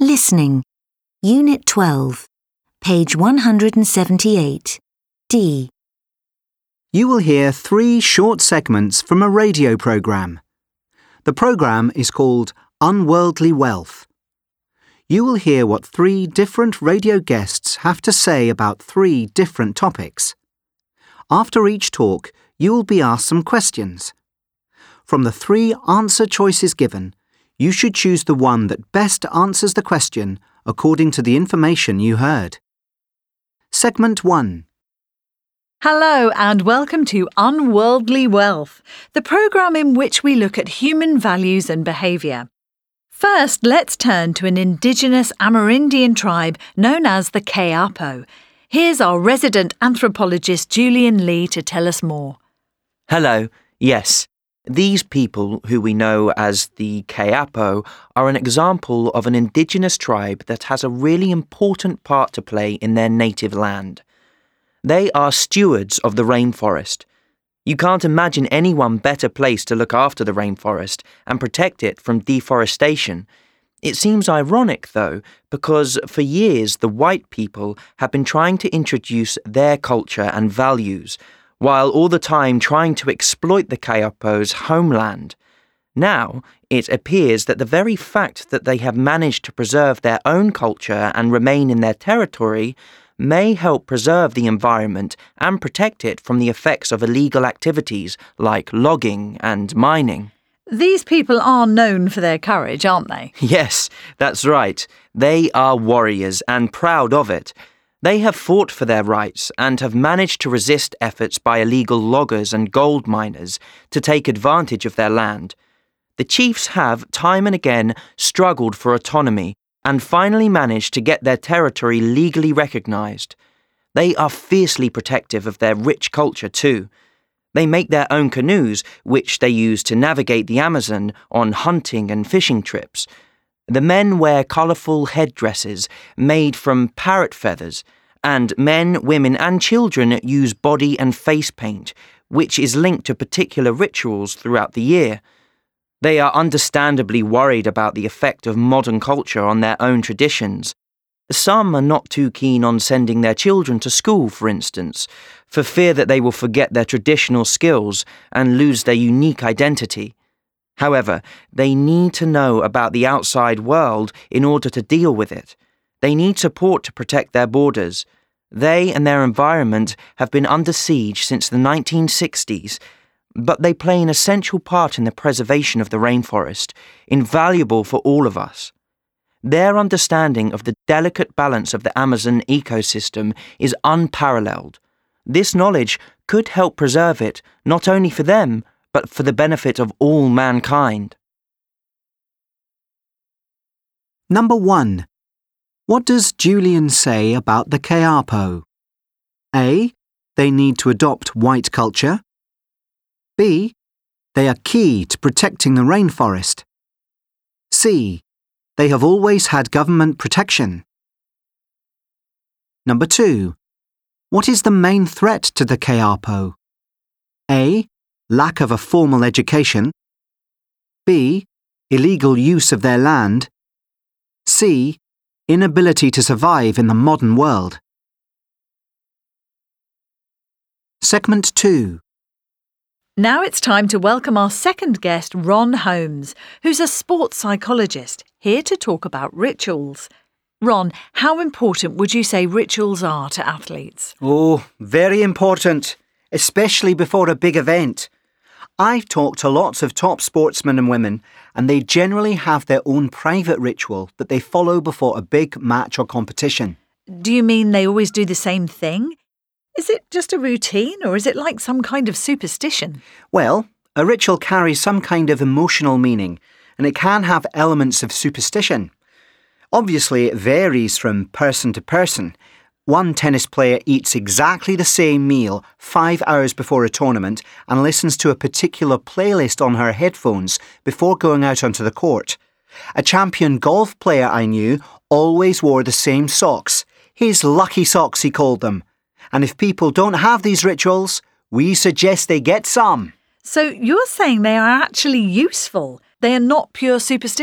Listening. Unit 12. Page 178. D. You will hear 3 short segments from a radio program. The program is called Unworldly Wealth. You will hear what 3 different radio guests have to say about 3 different topics. After each talk, you will be asked some questions. From the 3 answer choices given, you should choose the one that best answers the question according to the information you heard. Segment 1. Hello and welcome to Unworldly Wealth, the programme in which we look at human values and behaviour. First, let's turn to an indigenous Amerindian tribe known as the Kayapo. Here's our resident anthropologist Julian Lee to tell us more. Hello, yes. These people, who we know as the Kayapo, are an example of an indigenous tribe that has a really important part to play in their native land. They are stewards of the rainforest. You can't imagine anyone better placed to look after the rainforest and protect it from deforestation. It seems ironic, though, because for years the white people have been trying to introduce their culture and values, while all the time trying to exploit the Kayapo's homeland. Now, it appears that the very fact that they have managed to preserve their own culture and remain in their territory may help preserve the environment and protect it from the effects of illegal activities like logging and mining. These people are known for their courage, aren't they? Yes, that's right. They are warriors and proud of it. They have fought for their rights and have managed to resist efforts by illegal loggers and gold miners to take advantage of their land. The chiefs have, time and again, struggled for autonomy and finally managed to get their territory legally recognised. They are fiercely protective of their rich culture too. They make their own canoes, which they use to navigate the Amazon on hunting and fishing trips. The men wear colourful headdresses made from parrot feathers, and men, women and children use body and face paint, which is linked to particular rituals throughout the year. They are understandably worried about the effect of modern culture on their own traditions. Some are not too keen on sending their children to school, for instance, for fear that they will forget their traditional skills and lose their unique identity. However, they need to know about the outside world in order to deal with it. They need support to protect their borders. They and their environment have been under siege since the 1960s, but they play an essential part in the preservation of the rainforest, invaluable for all of us. Their understanding of the delicate balance of the Amazon ecosystem is unparalleled. This knowledge could help preserve it, not only for them, but for the benefit of all mankind. Number 1. What does Julian say about the Kayapo? A. They need to adopt white culture. B. They are key to protecting the rainforest. C. They have always had government protection. Number 2. What is the main threat to the Kayapo? A. Lack of a formal education. B. Illegal use of their land. C. Inability to survive in the modern world. Segment 2. Now it's time to welcome our second guest, Ron Holmes, who's a sports psychologist, here to talk about rituals. Ron, how important would you say rituals are to athletes? Oh, very important, especially before a big event. I've talked to lots of top sportsmen and women, and they generally have their own private ritual that they follow before a big match or competition. Do you mean they always do the same thing? Is it just a routine, or is it like some kind of superstition? Well, a ritual carries some kind of emotional meaning, and it can have elements of superstition. Obviously, it varies from person to person. One tennis player eats exactly the same meal 5 hours before a tournament and listens to a particular playlist on her headphones before going out onto the court. A champion golf player I knew always wore the same socks. His lucky socks, he called them. And if people don't have these rituals, we suggest they get some. So you're saying they are actually useful? They are not pure superstition?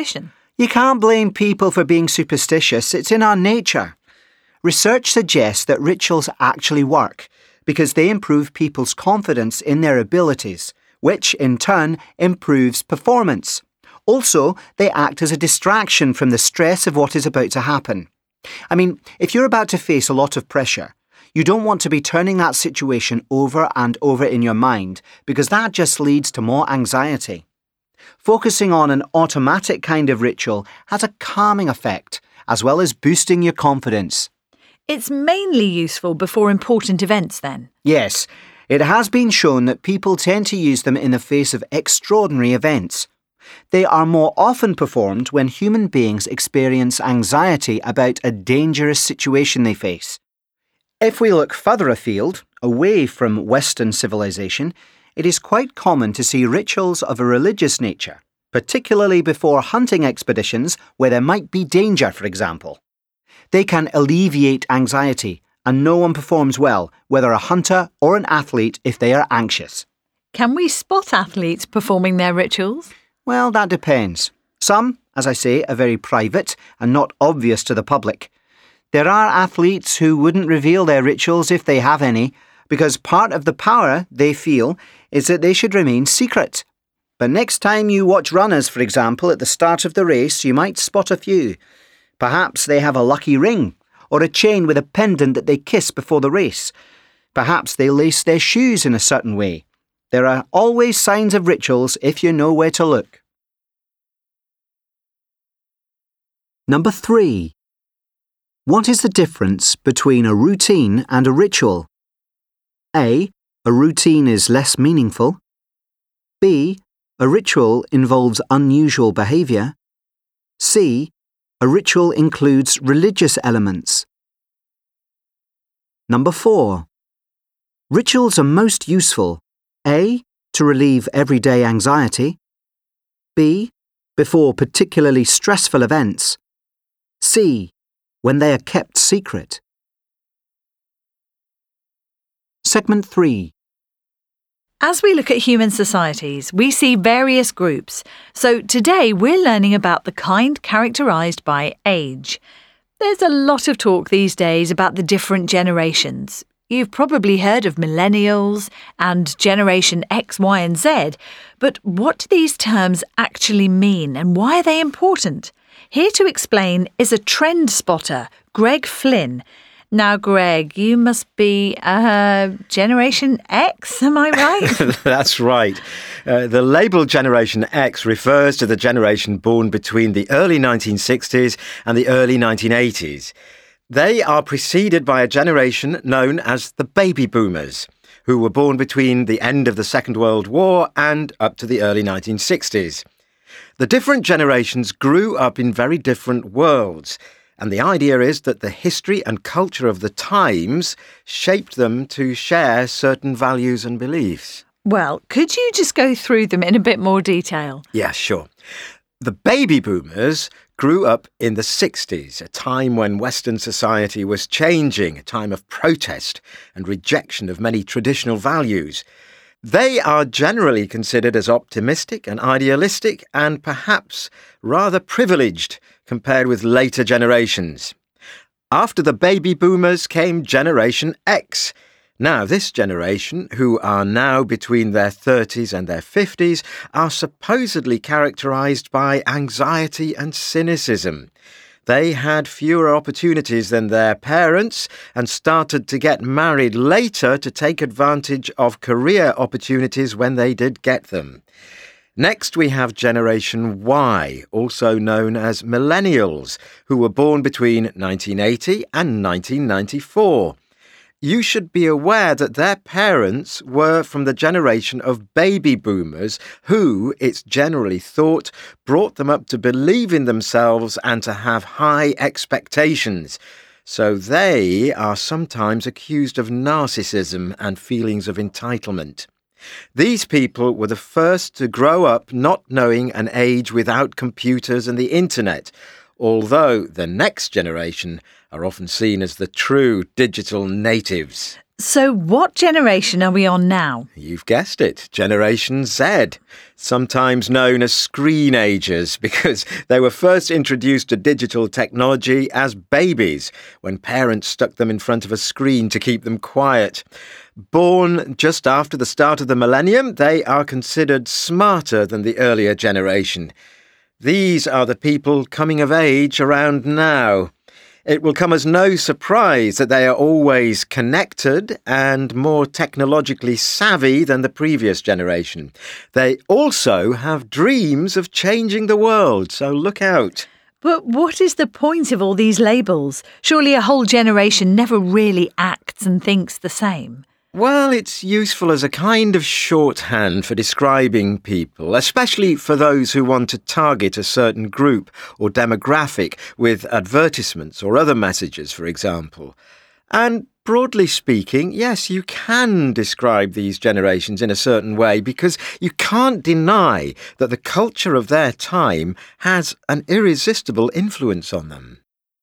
You can't blame people for being superstitious. It's in our nature. Research suggests that rituals actually work because they improve people's confidence in their abilities, which in turn improves performance. Also, they act as a distraction from the stress of what is about to happen. I mean, if you're about to face a lot of pressure, you don't want to be turning that situation over and over in your mind because that just leads to more anxiety. Focusing on an automatic kind of ritual has a calming effect, as well as boosting your confidence. It's mainly useful before important events then. Yes, it has been shown that people tend to use them in the face of extraordinary events. They are more often performed when human beings experience anxiety about a dangerous situation they face. If we look further afield, away from Western civilization, it is quite common to see rituals of a religious nature, particularly before hunting expeditions where there might be danger, for example. They can alleviate anxiety, and no one performs well, whether a hunter or an athlete, if they are anxious. Can we spot athletes performing their rituals? Well, that depends. Some, as I say, are very private and not obvious to the public. There are athletes who wouldn't reveal their rituals if they have any, because part of the power they feel is that they should remain secret. But next time you watch runners, for example, at the start of the race, you might spot a few. Perhaps they have a lucky ring, or a chain with a pendant that they kiss before the race. Perhaps they lace their shoes in a certain way. There are always signs of rituals if you know where to look. Number 3. What is the difference between a routine and a ritual? A. A routine is less meaningful. B. A ritual involves unusual behaviour. C. A ritual includes religious elements. Number 4. Rituals are most useful. A. To relieve everyday anxiety. B. Before particularly stressful events. C. When they are kept secret. Segment 3. As we look at human societies, we see various groups. So today we're learning about the kind characterised by age. There's a lot of talk these days about the different generations. You've probably heard of millennials and Generation X, Y and Z, but what do these terms actually mean and why are they important? Here to explain is a trend spotter, Greg Flynn. Now, Greg, you must be Generation X, am I right? That's right. The label Generation X refers to the generation born between the early 1960s and the early 1980s. They are preceded by a generation known as the baby boomers, who were born between the end of the Second World War and up to the early 1960s. The different generations grew up in very different worlds, and the idea is that the history and culture of the times shaped them to share certain values and beliefs. Well, could you just go through them in a bit more detail? Yeah, sure. The baby boomers grew up in the 60s, a time when Western society was changing, a time of protest and rejection of many traditional values. They are generally considered as optimistic and idealistic and perhaps rather privileged compared with later generations. After the baby boomers came Generation X. Now, this generation, who are now between their 30s and their 50s, are supposedly characterised by anxiety and cynicism. They had fewer opportunities than their parents and started to get married later to take advantage of career opportunities when they did get them. Next, we have Generation Y, also known as Millennials, who were born between 1980 and 1994. You should be aware that their parents were from the generation of baby boomers who, it's generally thought, brought them up to believe in themselves and to have high expectations. So they are sometimes accused of narcissism and feelings of entitlement. These people were the first to grow up not knowing an age without computers and the internet, although the next generation are often seen as the true digital natives. So what generation are we on now? You've guessed it, Generation Z, sometimes known as screenagers because they were first introduced to digital technology as babies when parents stuck them in front of a screen to keep them quiet. Born just after the start of the millennium, they are considered smarter than the earlier generation. These are the people coming of age around now. It will come as no surprise that they are always connected and more technologically savvy than the previous generation. They also have dreams of changing the world, so look out. But what is the point of all these labels? Surely a whole generation never really acts and thinks the same. Well, it's useful as a kind of shorthand for describing people, especially for those who want to target a certain group or demographic with advertisements or other messages, for example. And broadly speaking, yes, you can describe these generations in a certain way because you can't deny that the culture of their time has an irresistible influence on them.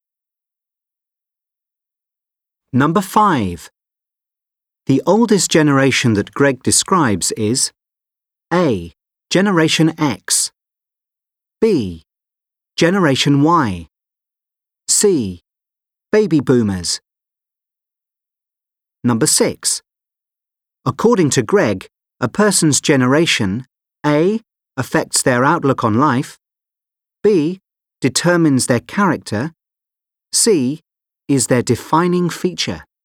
Number 5. The oldest generation that Greg describes is A. Generation X, B. Generation Y, C. Baby Boomers. Number 6. According to Greg, a person's generation A. affects their outlook on life, B. determines their character, C. is their defining feature.